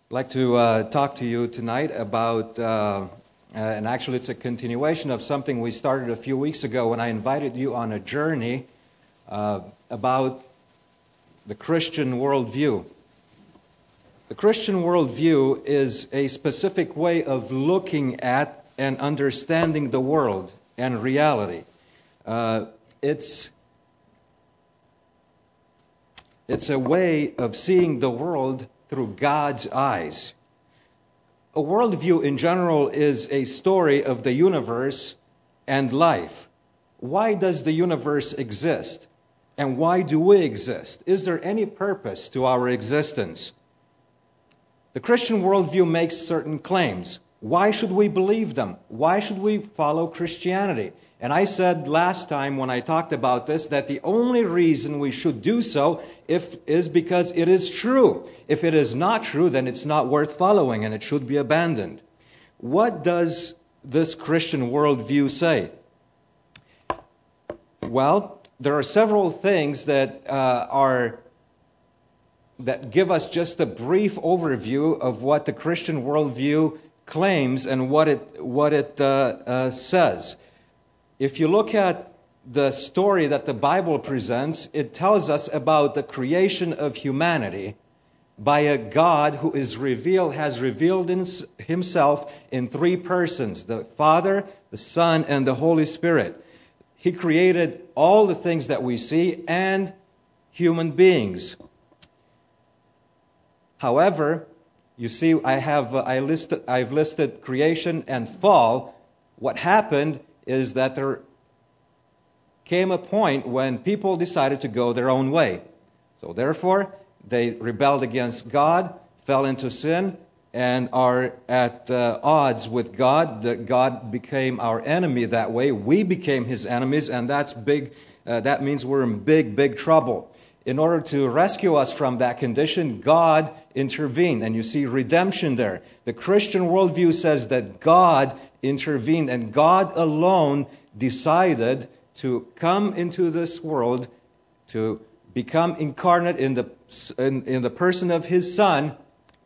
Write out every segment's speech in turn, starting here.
I'd like to talk to you tonight about, and actually it's a continuation of something we started a few weeks ago when I invited you on a journey about the Christian worldview. The Christian worldview is a specific way of looking at and understanding the world and reality. It's a way of seeing the world through God's eyes. A worldview in general is a story of the universe and life. Why does the universe exist? And why do we exist? Is there any purpose to our existence? The Christian worldview makes certain claims. Why should we believe them? Why should we follow Christianity? And I said last time when I talked about this that the only reason we should do so is because it is true. If it is not true, then it's not worth following and it should be abandoned. What does this Christian worldview say? Well, there are several things that give us just a brief overview of what the Christian worldview claims and what it says. If you look at the story that the Bible presents, it tells us about the creation of humanity by a God who has revealed himself in three persons, the Father, the Son, and the Holy Spirit. He created all the things that we see and human beings. However, you see, I've listed creation and fall. What happened is that there came a point when people decided to go their own way. So therefore, they rebelled against God, fell into sin, and are at odds with God. God became our enemy that way. We became His enemies, and that's big. That means we're in big trouble. In order to rescue us from that condition, God intervened. And you see redemption there. The Christian worldview says that God intervened and God alone decided to come into this world, to become incarnate in the person of His Son,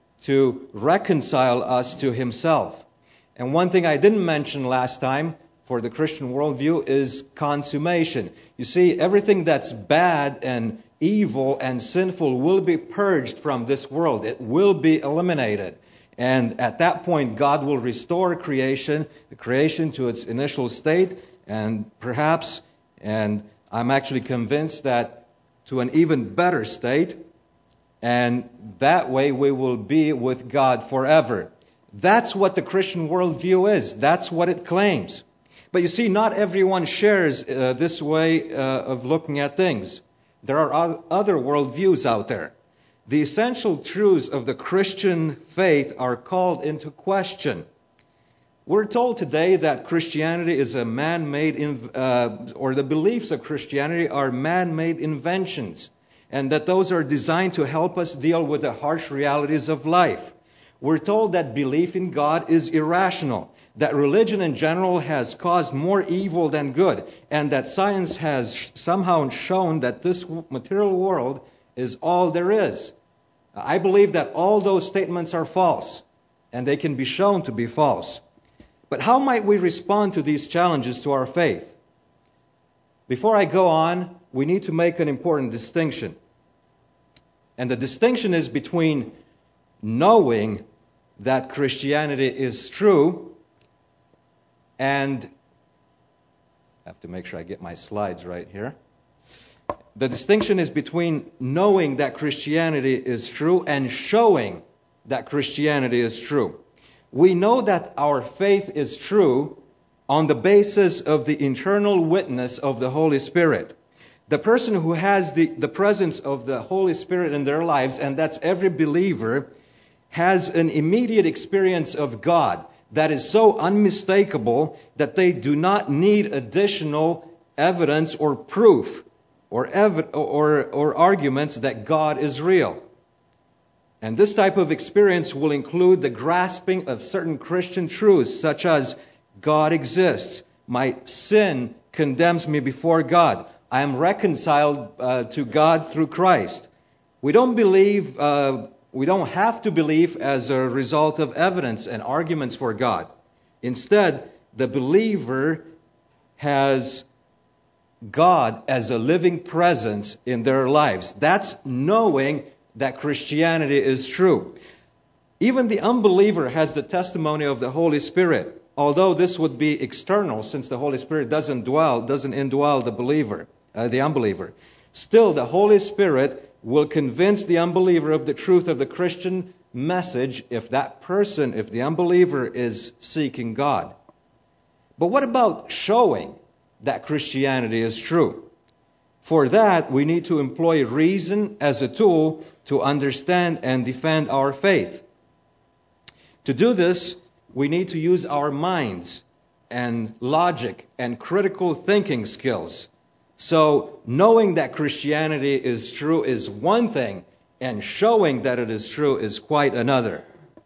to reconcile us to Himself. And one thing I didn't mention last time for the Christian worldview is consummation. You see, everything that's bad and evil and sinful will be purged from this world. It will be eliminated. And at that point, God will restore the creation to its initial state, and perhaps, and I'm actually convinced that to an even better state, and that way we will be with God forever. That's what the Christian worldview is. That's what it claims. But you see, not everyone shares this way of looking at things. There are other worldviews out there. The essential truths of the Christian faith are called into question. We're told today that Christianity is a man-made, or the beliefs of Christianity are man-made inventions, and that those are designed to help us deal with the harsh realities of life. We're told that belief in God is irrational, that religion in general has caused more evil than good, and that science has somehow shown that this material world is all there is. I believe that all those statements are false, and they can be shown to be false. But how might we respond to these challenges to our faith? Before I go on, we need to make an important distinction. And the distinction is between knowing that Christianity is true and I have to make sure I get my slides right here. The distinction is between knowing that Christianity is true and showing that Christianity is true. We know that our faith is true on the basis of the internal witness of the Holy Spirit. The person who has the presence of the Holy Spirit in their lives, and that's every believer, has an immediate experience of God that is so unmistakable that they do not need additional evidence or proof or arguments that God is real. And this type of experience will include the grasping of certain Christian truths, such as God exists, my sin condemns me before God, I am reconciled to God through Christ. We don't believe We don't have to believe as a result of evidence and arguments for God. Instead, the believer has God as a living presence in their lives. That's knowing that Christianity is true. Even the unbeliever has the testimony of the Holy Spirit, although this would be external since the Holy Spirit doesn't indwell the believer, the unbeliever. Still, the Holy Spirit will convince the unbeliever of the truth of the Christian message if the unbeliever is seeking God. But what about showing that Christianity is true? For that, we need to employ reason as a tool to understand and defend our faith. To do this, we need to use our minds and logic and critical thinking skills. So, knowing that Christianity is true is one thing, and showing that it is true is quite another.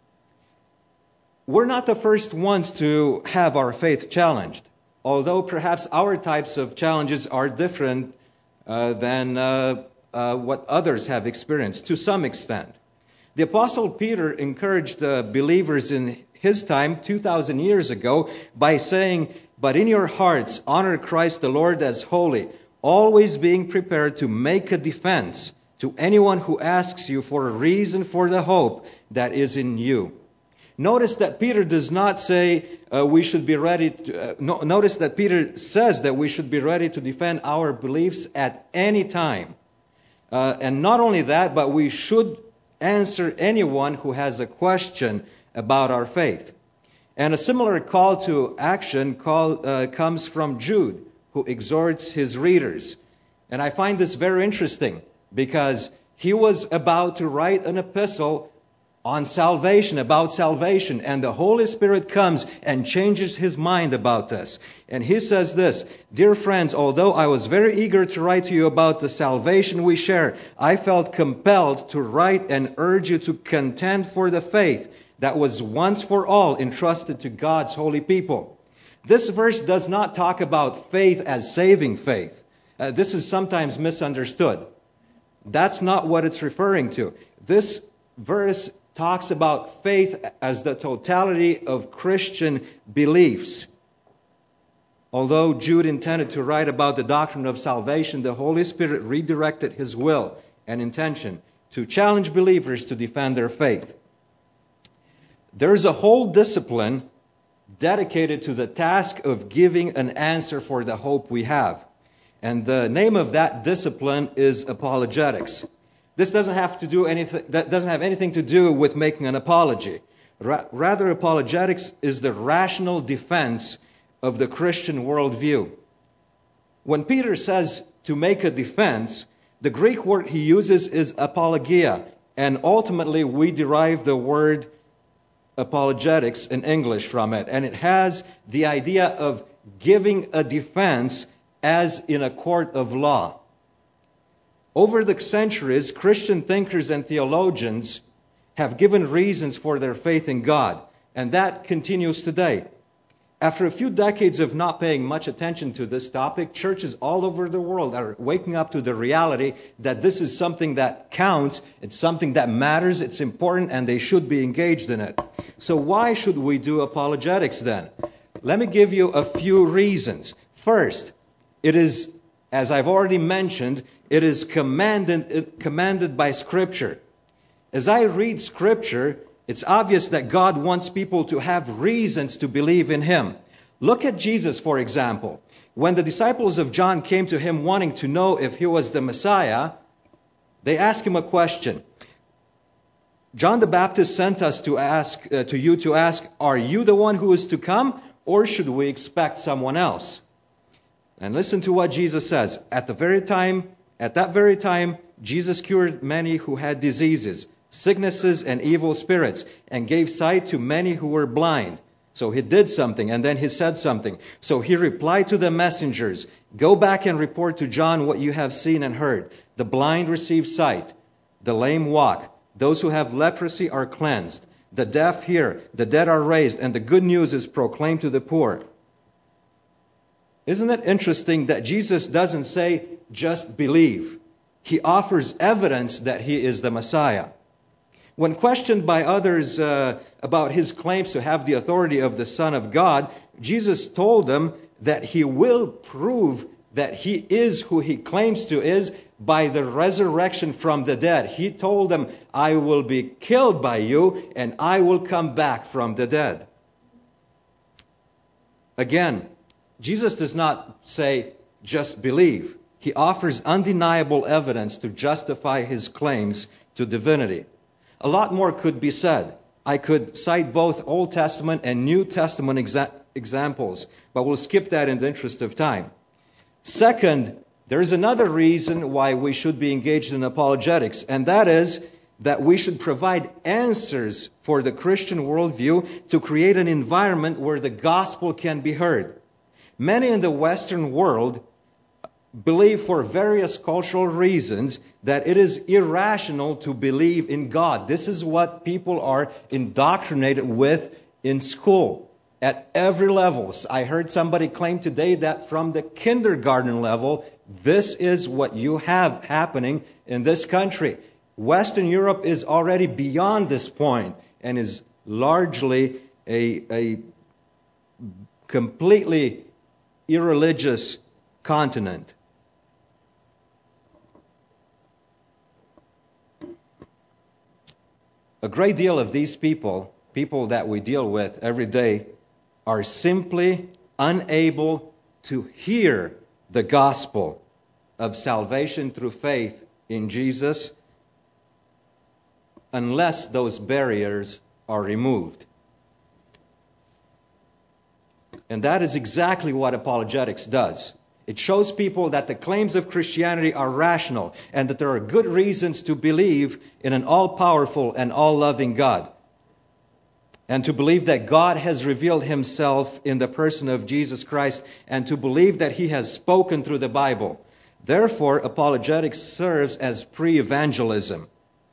We're not the first ones to have our faith challenged, although perhaps our types of challenges are different than what others have experienced to some extent. The Apostle Peter encouraged the believers in his time, 2,000 years ago, by saying, "But in your hearts honor Christ the Lord as holy, always being prepared to make a defense to anyone who asks you for a reason for the hope that is in you." Notice that Peter does not say we should be ready. Notice that Peter says that we should be ready to defend our beliefs at any time. And not only that, but we should answer anyone who has a question about our faith. And a similar call to action comes from Jude, who exhorts his readers. And I find this very interesting because he was about to write an epistle on salvation, about salvation, and the Holy Spirit comes and changes his mind about this. And he says this, "Dear friends, although I was very eager to write to you about the salvation we share, I felt compelled to write and urge you to contend for the faith that was once for all entrusted to God's holy people." This verse does not talk about faith as saving faith. This is sometimes misunderstood. That's not what it's referring to. This verse talks about faith as the totality of Christian beliefs. Although Jude intended to write about the doctrine of salvation, the Holy Spirit redirected his will and intention to challenge believers to defend their faith. There's a whole discipline dedicated to the task of giving an answer for the hope we have. And the name of that discipline is apologetics. This doesn't have anything to do with making an apology. Rather, apologetics is the rational defense of the Christian worldview. When Peter says to make a defense, the Greek word he uses is apologia, and ultimately we derive the word apologetics in English from it, and it has the idea of giving a defense as in a court of law. Over the centuries, Christian thinkers and theologians have given reasons for their faith in God, and that continues today. After a few decades of not paying much attention to this topic, churches all over the world are waking up to the reality that this is something that counts, it's something that matters, it's important, and they should be engaged in it. So why should we do apologetics then? Let me give you a few reasons. First, it is, as I've already mentioned, it is commanded by Scripture. As I read Scripture, it's obvious that God wants people to have reasons to believe in Him. Look at Jesus, for example. When the disciples of John came to Him wanting to know if He was the Messiah, they asked Him a question. John the Baptist sent us to ask, "Are you the one who is to come, or should we expect someone else?" And listen to what Jesus says. At that very time, Jesus cured many who had diseases, sicknesses, and evil spirits, and gave sight to many who were blind. So He did something, and then He said something. So He replied to the messengers, "Go back and report to John what you have seen and heard. The blind receive sight, the lame walk, those who have leprosy are cleansed, the deaf hear, the dead are raised, and the good news is proclaimed to the poor." Isn't it interesting that Jesus doesn't say, "Just believe"? He offers evidence that He is the Messiah. When questioned by others about his claims to have the authority of the Son of God, Jesus told them that he will prove that he is who he claims to is by the resurrection from the dead. He told them, I will be killed by you and I will come back from the dead. Again, Jesus does not say, just believe. He offers undeniable evidence to justify his claims to divinity. A lot more could be said. I could cite both Old Testament and New Testament examples, but we'll skip that in the interest of time. Second, there's another reason why we should be engaged in apologetics, and that is that we should provide answers for the Christian worldview to create an environment where the gospel can be heard. Many in the Western world believe for various cultural reasons that it is irrational to believe in God. This is what people are indoctrinated with in school at every level. I heard somebody claim today that from the kindergarten level, this is what you have happening in this country. Western Europe is already beyond this point and is largely a completely irreligious continent. A great deal of these people that we deal with every day, are simply unable to hear the gospel of salvation through faith in Jesus unless those barriers are removed. And that is exactly what apologetics does. It shows people that the claims of Christianity are rational and that there are good reasons to believe in an all-powerful and all-loving God. And to believe that God has revealed himself in the person of Jesus Christ and to believe that he has spoken through the Bible. Therefore, apologetics serves as pre-evangelism.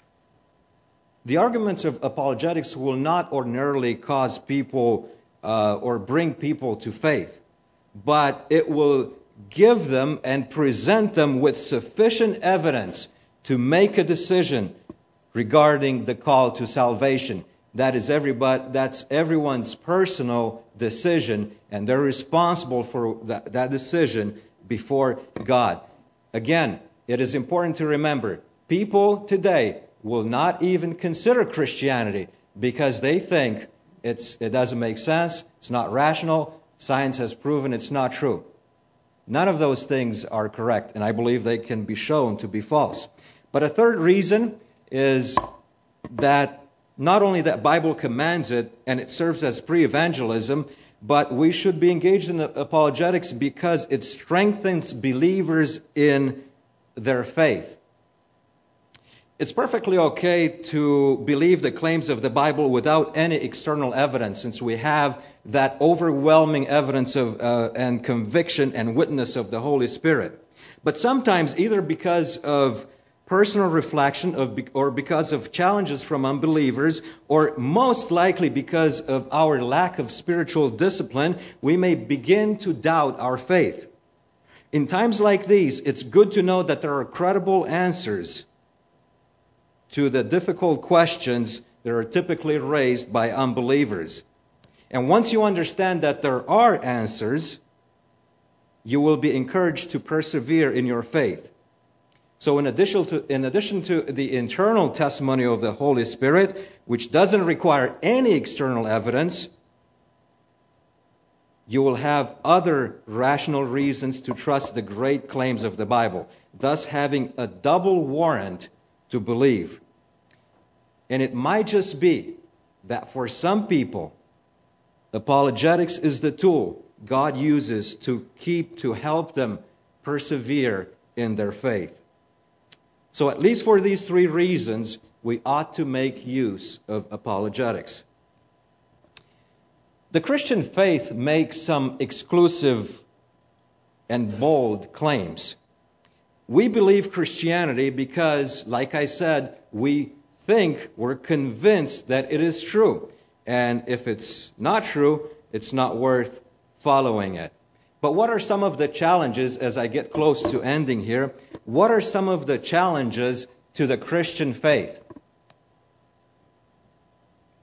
The arguments of apologetics will not ordinarily cause people or bring people to faith, but it will give them and present them with sufficient evidence to make a decision regarding the call to salvation. That's everyone's personal decision, and they're responsible for that decision before God. Again, it is important to remember, people today will not even consider Christianity because they think it doesn't make sense, it's not rational, science has proven it's not true. None of those things are correct, and I believe they can be shown to be false. But a third reason is that not only that Bible commands it, and it serves as pre-evangelism, but we should be engaged in apologetics because it strengthens believers in their faith. It's perfectly okay to believe the claims of the Bible without any external evidence, since we have that overwhelming evidence of and conviction and witness of the Holy Spirit. But sometimes, either because of personal reflection or because of challenges from unbelievers, or most likely because of our lack of spiritual discipline, we may begin to doubt our faith. In times like these, it's good to know that there are credible answers to the difficult questions that are typically raised by unbelievers. And once you understand that there are answers, you will be encouraged to persevere in your faith. So in addition to the internal testimony of the Holy Spirit, which doesn't require any external evidence, you will have other rational reasons to trust the great claims of the Bible, thus having a double warrant to believe. And it might just be that for some people, apologetics is the tool God uses to help them persevere in their faith. So at least for these three reasons, we ought to make use of apologetics. The Christian faith makes some exclusive and bold claims. We believe Christianity because, like I said, we're convinced that it is true. And if it's not true, it's not worth following it. But what are some of the challenges, as I get close to ending here, what are some of the challenges to the Christian faith?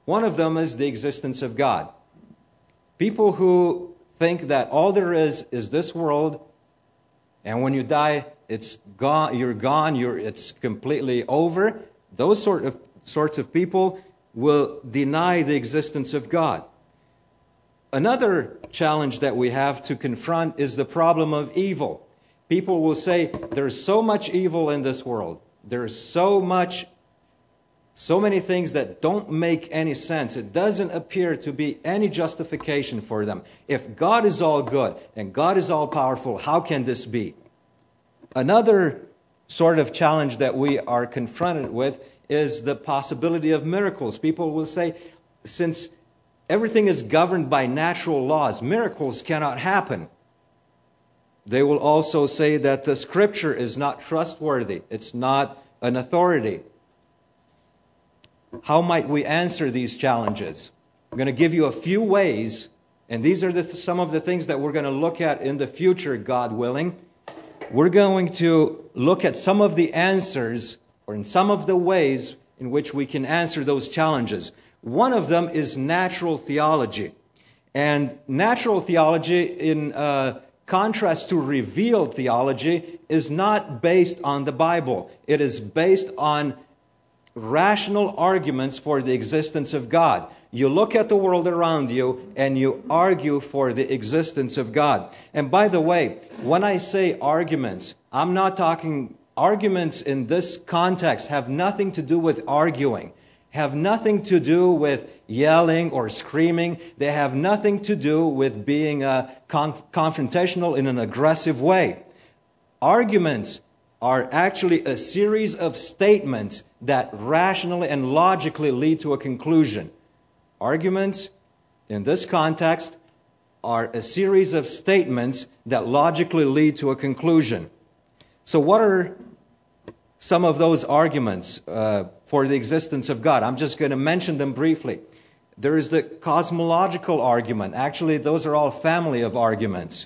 One of them is the existence of God. People who think that all there is this world, and when you die, it's gone. You're gone. It's completely over. Those sorts of people will deny the existence of God. Another challenge that we have to confront is the problem of evil. People will say, there's so much evil in this world. There's so many things that don't make any sense. It doesn't appear to be any justification for them. If God is all good and God is all powerful, how can this be? Another sort of challenge that we are confronted with is the possibility of miracles. People will say, since everything is governed by natural laws, miracles cannot happen. They will also say that the Scripture is not trustworthy. It's not an authority. How might we answer these challenges? I'm going to give you a few ways, and these are some of the things that we're going to look at in the future, God willing. We're going to look at some of the answers, or in some of the ways in which we can answer those challenges. One of them is natural theology. And natural theology, in contrast to revealed theology, is not based on the Bible. It is based on rational arguments for the existence of God. You look at the world around you and you argue for the existence of God. And by the way, when I say arguments, I'm not talking arguments in this context have nothing to do with arguing, have nothing to do with yelling or screaming. They have nothing to do with being confrontational in an aggressive way. Arguments are actually a series of statements that rationally and logically lead to a conclusion. Arguments, in this context, are a series of statements that logically lead to a conclusion. So what are some of those arguments for the existence of God? I'm just going to mention them briefly. There is the cosmological argument. Actually, those are all family of arguments.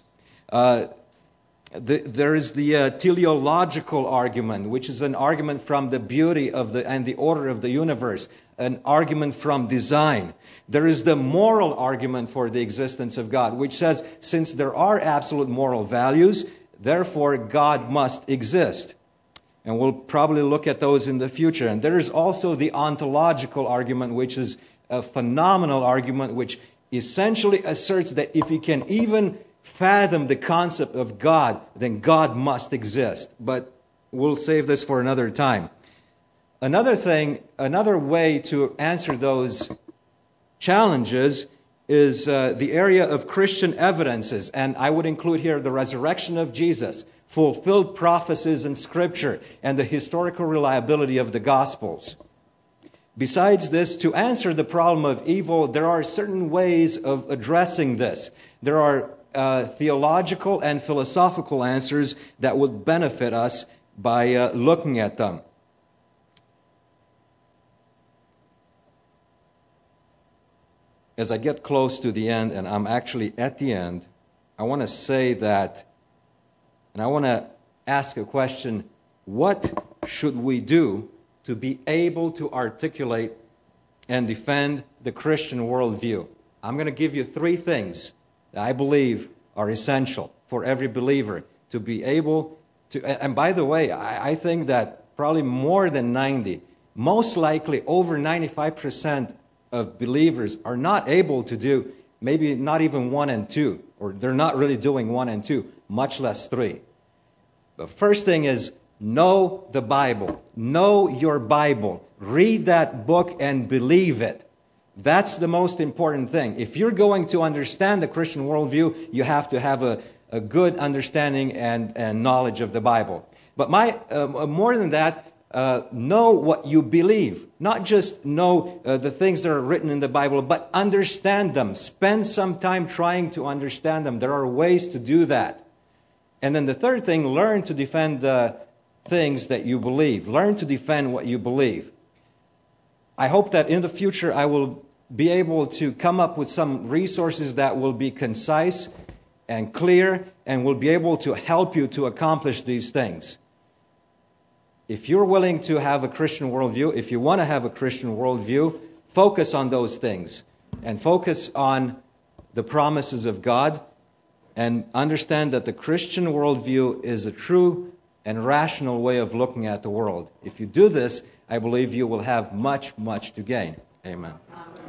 There is the teleological argument, which is an argument from the beauty of and the order of the universe, an argument from design. There is the moral argument for the existence of God, which says, since there are absolute moral values, therefore God must exist. And we'll probably look at those in the future. And there is also the ontological argument, which is a phenomenal argument, which essentially asserts that if you can even fathom the concept of God, then God must exist. But we'll save this for another time. Another way to answer those challenges is the area of Christian evidences. And I would include here the resurrection of Jesus, fulfilled prophecies in Scripture, and the historical reliability of the Gospels. Besides this, to answer the problem of evil, there are certain ways of addressing this. There are theological and philosophical answers that would benefit us by looking at them. As I get close to the end, and I'm actually at the end, I want to say that, and I want to ask a question: what should we do to be able to articulate and defend the Christian worldview? I'm going to give you 3 things that I believe are essential for every believer to be able to. And by the way, I think that probably more than 90, most likely over 95% of believers are not able to do maybe not even 1 and 2, or they're not really doing 1 and 2, much less 3. The first thing is, know the Bible. Know your Bible. Read that book and believe it. That's the most important thing. If you're going to understand the Christian worldview, you have to have a good understanding and knowledge of the Bible. But more than that, know what you believe. Not just know the things that are written in the Bible, but understand them. Spend some time trying to understand them. There are ways to do that. And then the third thing, learn to defend the things that you believe. Learn to defend what you believe. I hope that in the future I will be able to come up with some resources that will be concise and clear and will be able to help you to accomplish these things. If you're willing to have a Christian worldview, if you want to have a Christian worldview, focus on those things and focus on the promises of God and understand that the Christian worldview is a true and rational way of looking at the world. If you do this, I believe you will have much, much to gain. Amen.